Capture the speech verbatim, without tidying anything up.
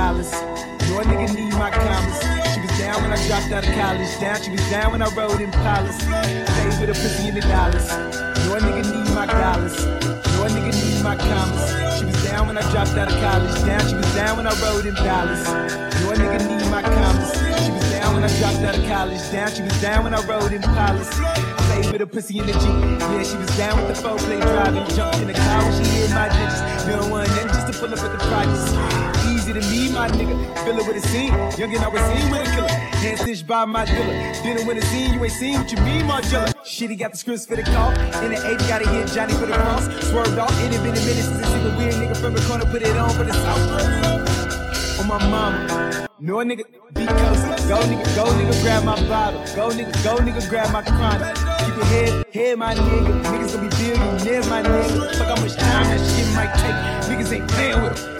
dollars. Your nigga need my commas. She was down when I dropped out of college. Down, she was down when I rode in Impalas. Played with a pussy in the dollars. Your nigga need my dollars. Your nigga need my commas. She was down when I dropped out of college. Down, she was down when I rode in dollars. Your nigga need my commas. She was down when I dropped out of college. Down, she was down when I rode in Impalas. Played with a pussy in the Jeep. Yeah, she was down with the four play driving. Jumped in the car when she hit my digits. You don't want nothing just to pull up with the projects. Easy to me, my nigga. Fill it with a scene. Young and I was seen with a killer. Hand stitched by my dealer. Didn't win a scene, you ain't seen what you mean, Margella. Shit, he got the scripts for the call. In the eighty, gotta hit Johnny for the cross. Swerved off, it had been a minute since I seen a weird nigga from the corner put it on for the south. On my mama. No nigga, be close. Go nigga, go nigga, grab my bottle. Go nigga, go nigga, grab my chronic. Keep your head, head, my nigga. Niggas gonna be billionaires, my nigga. Fuck how much time that shit might take. Niggas ain't playing with them.